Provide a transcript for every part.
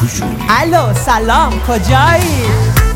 توشون. الو سلام کجایی؟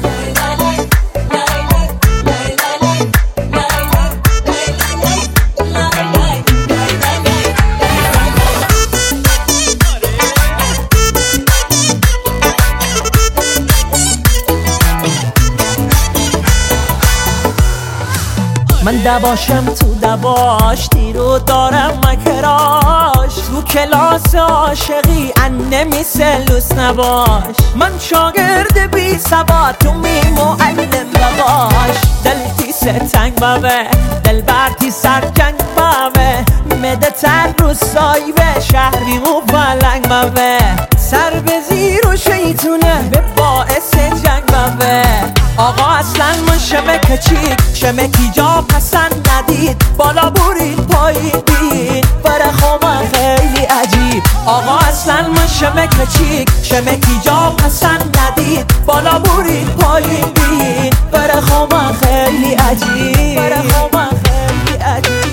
من دواشم تو دواش تیرو دارم مکراش تو کلاس عاشقی انمی سلوس نباش من شاگرد بی سواد تو می معلم بباش دلتی ستنگ بابه دل برتی سرکنگ بابه مده تر رو سایبه شهری مو فلنگ بابه سر به زیر و شیطونه به باعث جنگ بابه آقا اصلا من شمک چیک شمکی جا پسند ندید بالا برید پایین بید فرخو من خیلی عجیب آقا اصلا من شمک چیک شمکی جا پسند ندید بالا برید پایین بید فرخو من خیلی عجیب فرخو من خیلی عجیب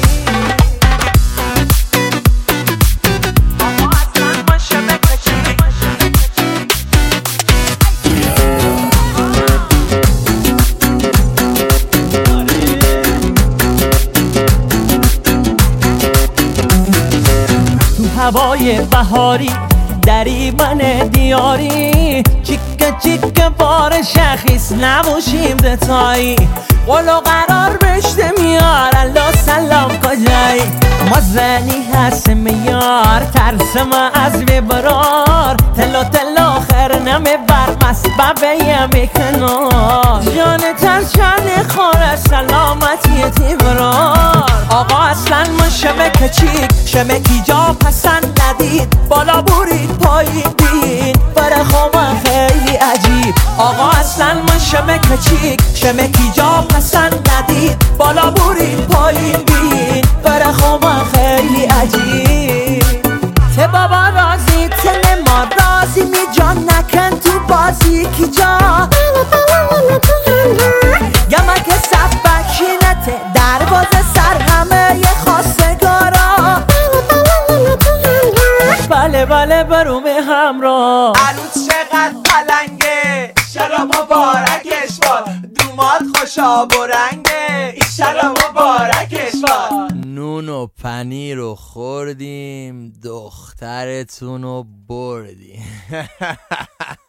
هوای بهاری دری من دیاری چیک چیک بار شخیص نباشیم دتایی قلو قرار بشته میار الله سلام کجایی ما زنی هست میار ترس ما از ببرار تلو تلو آخر نمی بر مسببه یمی کنار جان ترچن خور سلامتی تیبرار آقا اصلا من شمک چیک شمکی جا پسند ندید بالا برید پایین بید فرخو من خیلی عجیب آقا اصلا من شمک چیک شمکی جا پسند ندید بالا برید پایین بید فرخو من خیلی عجیب ته بابا رازی تل ما رازی می جان نکن تو بازی کی جا یمک صف بکینته دروازه سر همه ی خواستگارا بله بله بروم همراه عروس چقدر پلنگه ایشالا مبارکش باد دوماد خوشا برنگه ایشالا مبارکش باد نون و پنیر رو خوردیم دخترتون رو بردیم